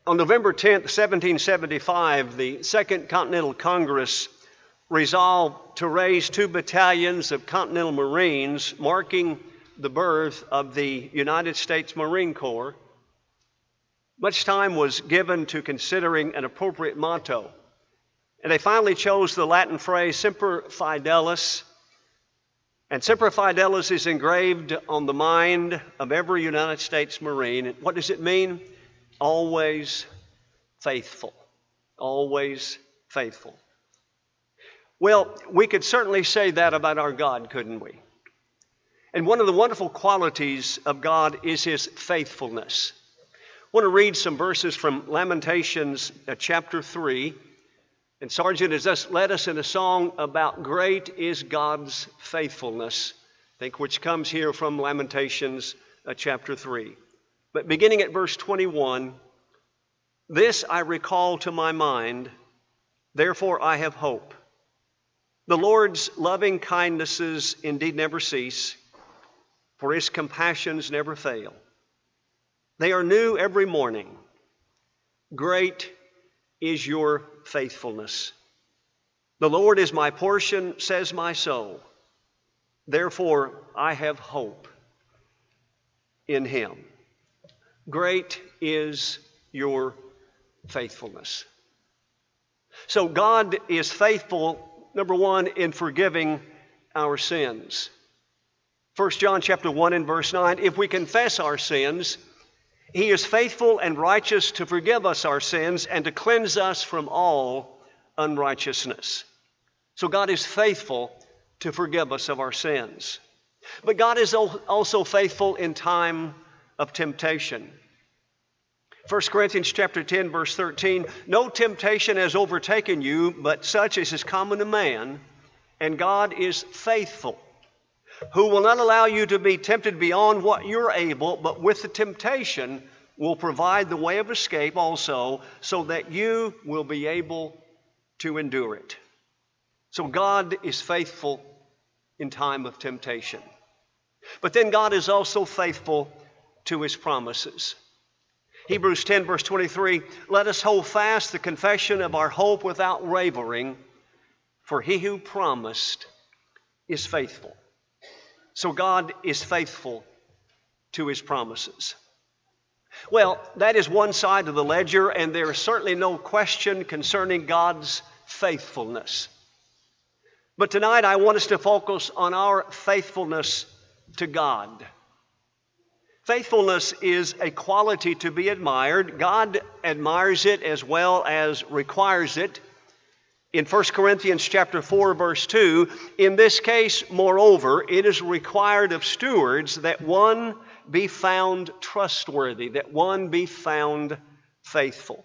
On November 10th, 1775, the Second Continental Congress resolved to raise 2 battalions of Continental Marines, marking the birth of the United States Marine Corps. Much time was given to considering an appropriate motto, and they finally chose the Latin phrase Semper Fidelis. And Semper Fidelis is engraved on the mind of every United States Marine. What does it mean? Always faithful. Always faithful. Well, we could certainly say that about our God, couldn't we? And one of the wonderful qualities of God is His faithfulness. I want to read some verses from Lamentations chapter 3. And Sargent has just led us in a song about great is God's faithfulness, I think, which comes here from Lamentations chapter 3. But beginning at verse 21, this I recall to my mind, therefore I have hope. The Lord's loving kindnesses indeed never cease, for His compassions never fail. They are new every morning. Great is your faithfulness. The Lord is my portion, says my soul. Therefore, I have hope in Him. Great is your faithfulness. So God is faithful, number one, in forgiving our sins. 1 John chapter 1 and verse 9, if we confess our sins, He is faithful and righteous to forgive us our sins and to cleanse us from all unrighteousness. So God is faithful to forgive us of our sins. But God is also faithful in time of temptation. 1 Corinthians chapter 10, verse 13, no temptation has overtaken you, but such as is common to man, and God is faithful, who will not allow you to be tempted beyond what you're able, but with the temptation will provide the way of escape also, so that you will be able to endure it. So God is faithful in time of temptation. But then God is also faithful to His promises. Hebrews 10, verse 23, let us hold fast the confession of our hope without wavering, for He who promised is faithful. So God is faithful to His promises. Well, that is one side of the ledger, and there is certainly no question concerning God's faithfulness. But tonight I want us to focus on our faithfulness to God. Faithfulness is a quality to be admired. God admires it as well as requires it. In 1 Corinthians chapter 4, verse 2, in this case, moreover, it is required of stewards that one be found trustworthy, that one be found faithful.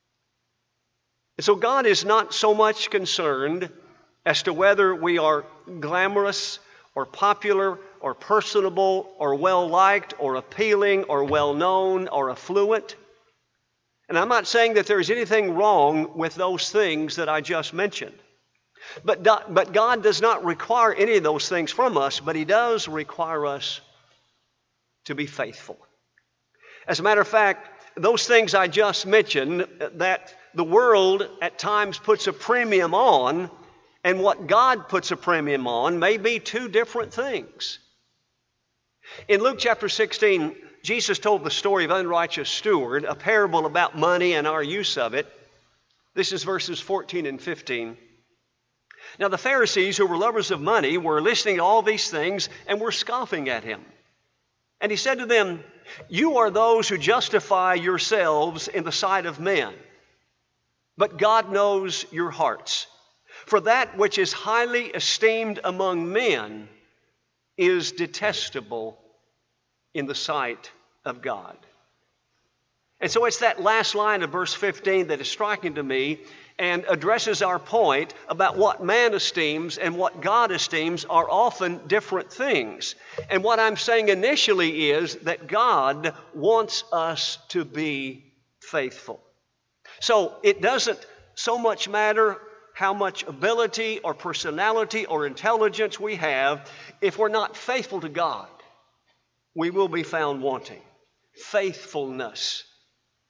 And so God is not so much concerned as to whether we are glamorous or popular or personable or well-liked or appealing or well-known or affluent. And I'm not saying that there's anything wrong with those things that I just mentioned. But God does not require any of those things from us, but He does require us to be faithful. As a matter of fact, those things I just mentioned that the world at times puts a premium on, and what God puts a premium on may be two different things. In Luke chapter 16, Jesus told the story of unrighteous steward, a parable about money and our use of it. This is verses 14 and 15. Now the Pharisees, who were lovers of money, were listening to all these things and were scoffing at Him. And He said to them, you are those who justify yourselves in the sight of men, but God knows your hearts. For that which is highly esteemed among men is detestable in the sight of God. And so it's that last line of verse 15 that is striking to me and addresses our point about what man esteems and what God esteems are often different things. And what I'm saying initially is that God wants us to be faithful. So it doesn't so much matter how much ability or personality or intelligence we have. If we're not faithful to God, we will be found wanting. Faithfulness.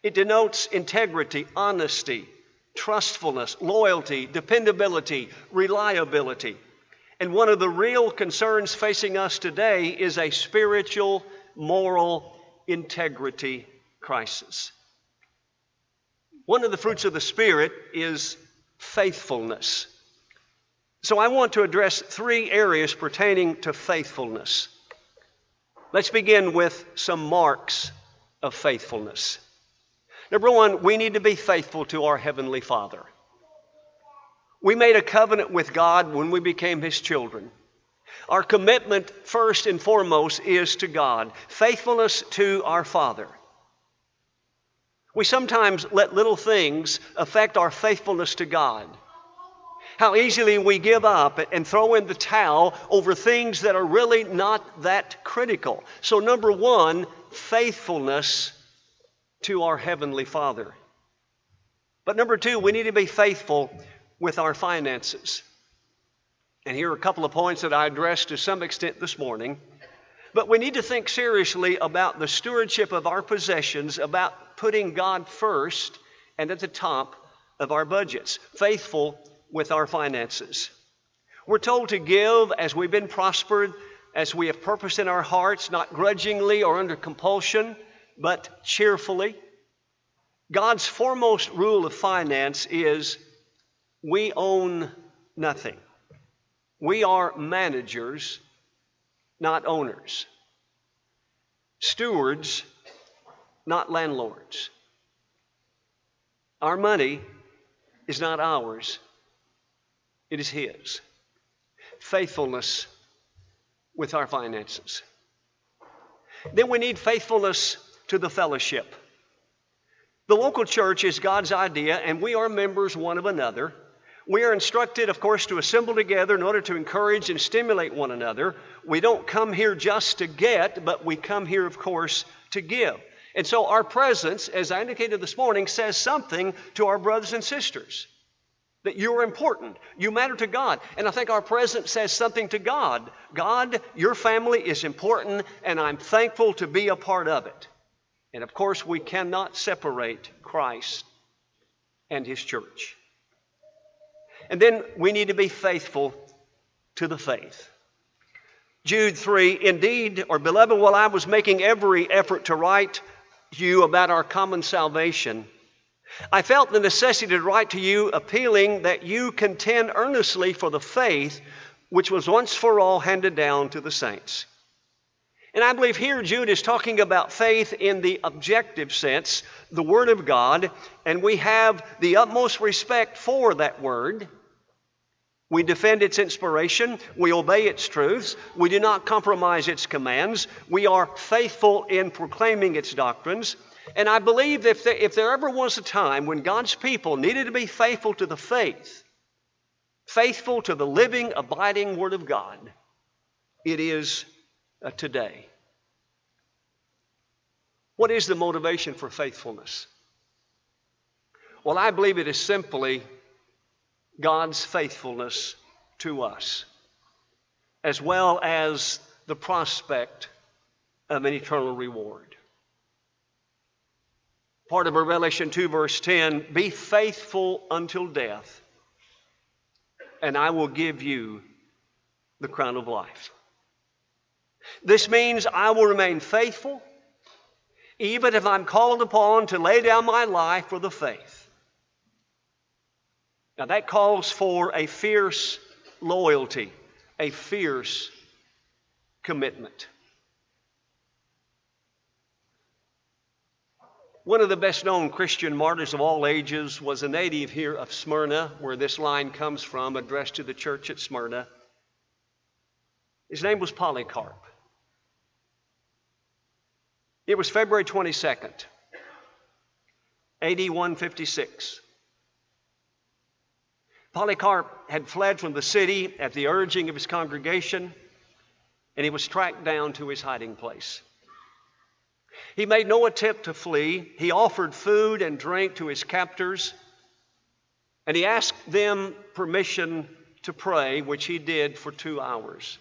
It denotes integrity, honesty, trustfulness, loyalty, dependability, reliability. And one of the real concerns facing us today is a spiritual, moral integrity crisis. One of the fruits of the Spirit is faithfulness. So I want to address 3 areas pertaining to faithfulness. Let's begin with some marks of faithfulness. Number 1, we need to be faithful to our Heavenly Father. We made a covenant with God when we became His children. Our commitment, first and foremost, is to God. Faithfulness to our Father. We sometimes let little things affect our faithfulness to God. How easily we give up and throw in the towel over things that are really not that critical. So number 1, faithfulness to our Heavenly Father. But number 2, we need to be faithful with our finances. And here are a couple of points that I addressed to some extent this morning. But we need to think seriously about the stewardship of our possessions, about putting God first and at the top of our budgets. Faithful with our finances. We're told to give as we've been prospered, as we have purpose in our hearts, not grudgingly or under compulsion, but cheerfully. God's foremost rule of finance is we own nothing. We are managers, not owners. Stewards, not landlords. Our money is not ours. It is His. Faithfulness with our finances. Then we need faithfulness to the fellowship. The local church is God's idea, and we are members one of another. We are instructed, of course, to assemble together in order to encourage and stimulate one another. We don't come here just to get, but we come here, of course, to give. And so our presence, as I indicated this morning, says something to our brothers and sisters. That you are important. You matter to God. And I think our presence says something to God. God, your family is important, and I'm thankful to be a part of it. And of course, we cannot separate Christ and His church. And then we need to be faithful to the faith. Jude 3, indeed, or beloved, while I was making every effort to write you about our common salvation, I felt the necessity to write to you appealing that you contend earnestly for the faith which was once for all handed down to the saints. And I believe here Jude is talking about faith in the objective sense, the Word of God, and we have the utmost respect for that Word. We defend its inspiration. We obey its truths. We do not compromise its commands. We are faithful in proclaiming its doctrines. And I believe if there ever was a time when God's people needed to be faithful to the faith, faithful to the living, abiding Word of God, it is today. What is the motivation for faithfulness? Well, I believe it is simply God's faithfulness to us, as well as the prospect of an eternal reward. Part of Revelation 2 verse 10, be faithful until death, and I will give you the crown of life. This means I will remain faithful even if I'm called upon to lay down my life for the faith. Now that calls for a fierce loyalty, a fierce commitment. One of the best-known Christian martyrs of all ages was a native here of Smyrna, where this line comes from, addressed to the church at Smyrna. His name was Polycarp. It was February 22nd, AD 156. Polycarp had fled from the city at the urging of his congregation, and he was tracked down to his hiding place. He made no attempt to flee. He offered food and drink to his captors, and he asked them permission to pray, which he did for 2 hours.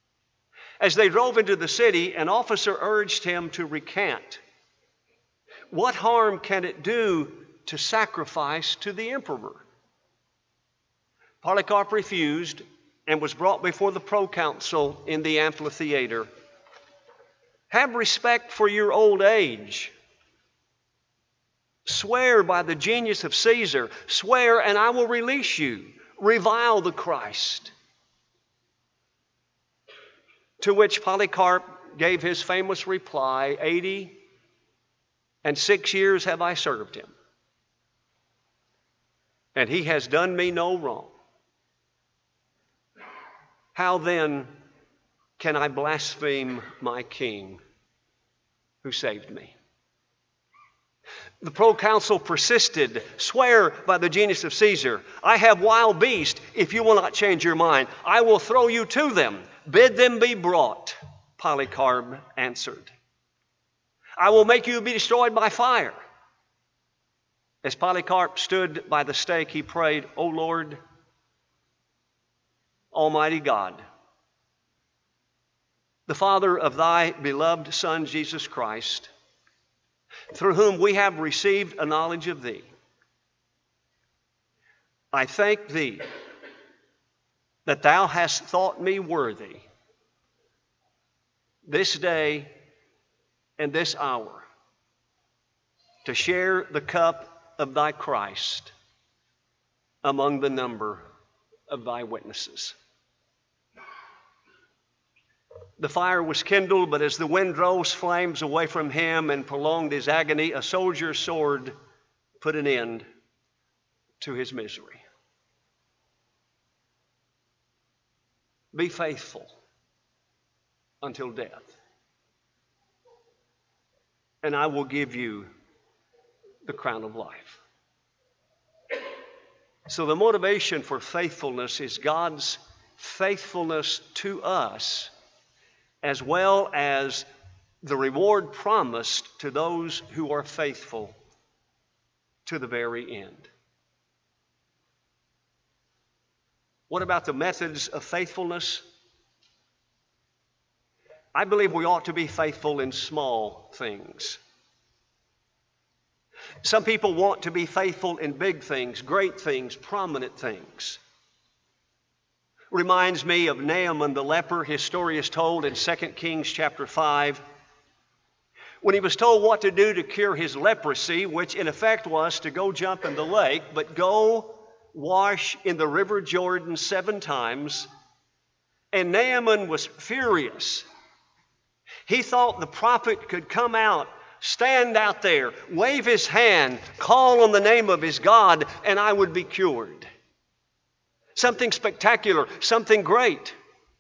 As they drove into the city, an officer urged him to recant. what harm can it do to sacrifice to the emperor? Polycarp refused and was brought before the proconsul in the amphitheater. Have respect for your old age. Swear by the genius of Caesar. Swear and I will release you. Revile the Christ. To which Polycarp gave his famous reply, 86 years have I served him, and he has done me no wrong. How then can I blaspheme my king who saved me? The proconsul persisted. Swear by the genius of Caesar. I have wild beasts. If you will not change your mind, I will throw you to them. Bid them be brought. Polycarp answered. I will make you be destroyed by fire. As Polycarp stood by the stake, he prayed, O Lord, Almighty God, the Father of thy beloved Son, Jesus Christ, through whom we have received a knowledge of thee. I thank thee that thou hast thought me worthy this day and this hour to share the cup of thy Christ among the number of thy witnesses. The fire was kindled, but as the wind drove flames away from him and prolonged his agony, a soldier's sword put an end to his misery. Be faithful until death, and I will give you the crown of life. So the motivation for faithfulness is God's faithfulness to us, as well as the reward promised to those who are faithful to the very end. What about the methods of faithfulness? I believe we ought to be faithful in small things. Some people want to be faithful in big things, great things, prominent things. Reminds me of Naaman the leper. His story is told in 2 Kings chapter 5. When he was told what to do to cure his leprosy, which in effect was to go jump in the lake, but go wash in the river Jordan 7 times, and Naaman was furious. He thought the prophet could come out, stand out there, wave his hand, call on the name of his God, and I would be cured. Something spectacular, something great.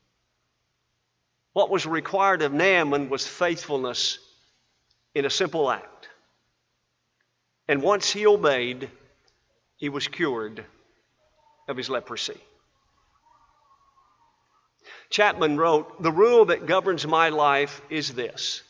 What was required of Naaman was faithfulness in a simple act. And once he obeyed, he was cured of his leprosy. Chapman wrote, "The rule that governs my life is this.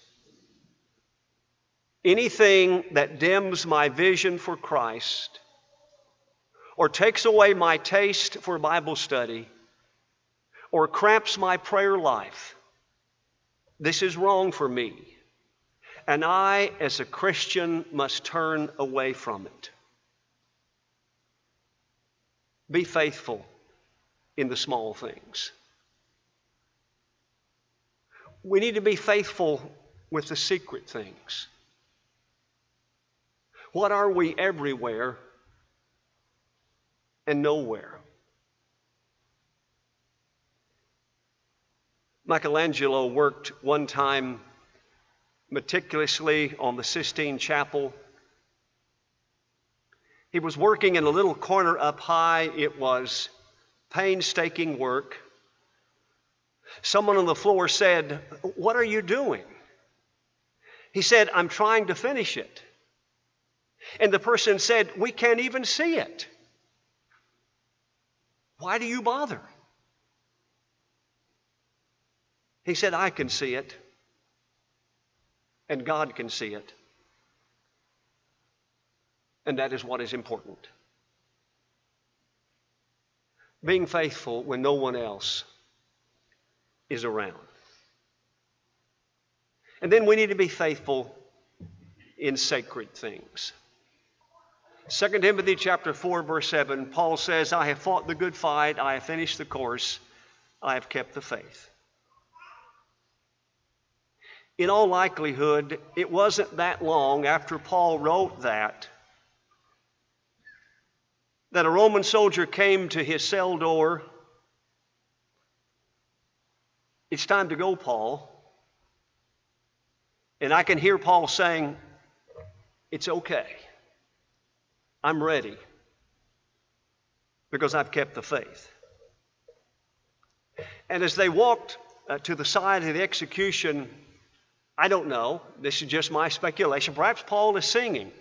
Anything that dims my vision for Christ or takes away my taste for Bible study or cramps my prayer life, this is wrong for me, and I, as a Christian, must turn away from it." Be faithful in the small things. We need to be faithful with the secret things. What are we everywhere and nowhere? Michelangelo worked one time meticulously on the Sistine Chapel. He was working in a little corner up high. It was painstaking work. Someone on the floor said, "What are you doing?" He said, "I'm trying to finish it." And the person said, "We can't even see it. Why do you bother?" He said, "I can see it, and God can see it. And that is what is important." Being faithful when no one else is around. And then we need to be faithful in sacred things. 2 Timothy chapter 4, verse 7, Paul says, I have fought the good fight, I have finished the course, I have kept the faith. In all likelihood, it wasn't that long after Paul wrote that a Roman soldier came to his cell door. It's time to go, Paul. And I can hear Paul saying, it's okay. I'm ready because I've kept the faith. And as they walked to the side of the execution, I don't know, this is just my speculation, perhaps Paul is singing.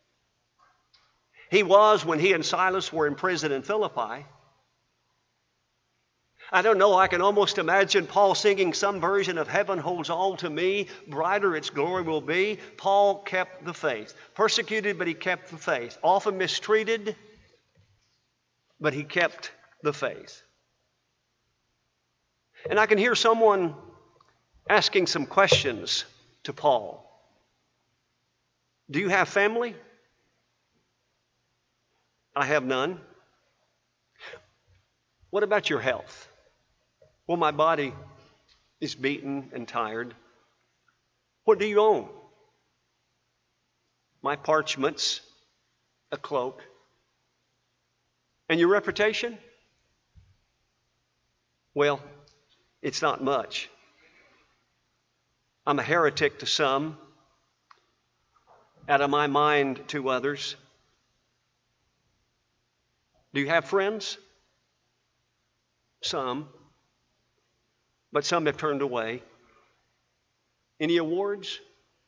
He was when he and Silas were in prison in Philippi. I don't know, I can almost imagine Paul singing some version of Heaven Holds All to Me, brighter its glory will be. Paul kept the faith. Persecuted, but he kept the faith. Often mistreated, but he kept the faith. And I can hear someone asking some questions to Paul. Do you have family? I have none. What about your health? Well, my body is beaten and tired. What do you own? My parchments, a cloak. And your reputation? Well, it's not much. I'm a heretic to some, out of my mind to others. Do you have friends? Some. But some have turned away. Any awards?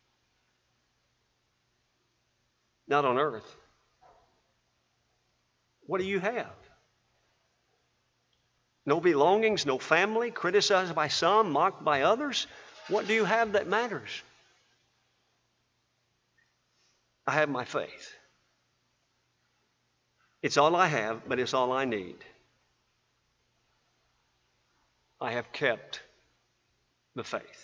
Not on earth. What do you have? No belongings, no family, criticized by some, mocked by others? What do you have that matters? I have my faith. It's all I have, but it's all I need. I have kept the faith.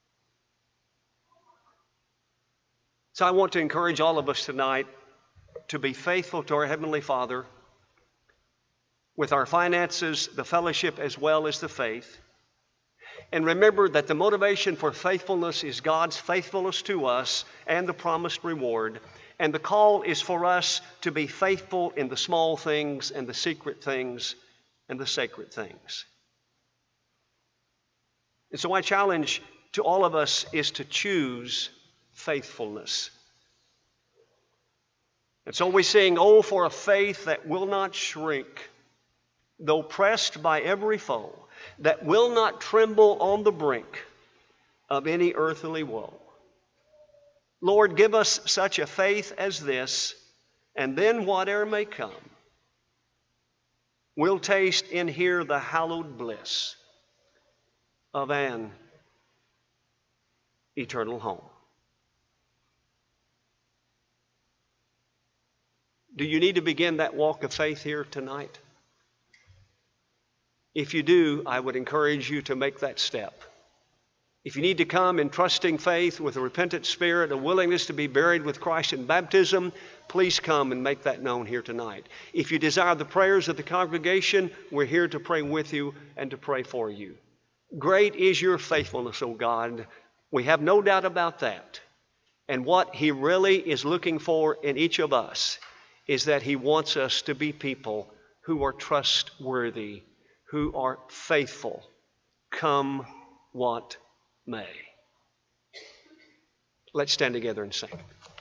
So I want to encourage all of us tonight to be faithful to our Heavenly Father with our finances, the fellowship, as well as the faith. And remember that the motivation for faithfulness is God's faithfulness to us and the promised reward. And the call is for us to be faithful in the small things and the secret things and the sacred things. And so my challenge to all of us is to choose faithfulness. And so we sing, oh, for a faith that will not shrink, though pressed by every foe, that will not tremble on the brink of any earthly woe. Lord, give us such a faith as this, and then whate'er may come, we'll taste and hear the hallowed bliss of an eternal home. Do you need to begin that walk of faith here tonight? If you do, I would encourage you to make that step. If you need to come in trusting faith with a repentant spirit, a willingness to be buried with Christ in baptism, please come and make that known here tonight. If you desire the prayers of the congregation, we're here to pray with you and to pray for you. Great is your faithfulness, O God. We have no doubt about that. And what He really is looking for in each of us is that He wants us to be people who are trustworthy, who are faithful, come what may. Let's stand together and sing.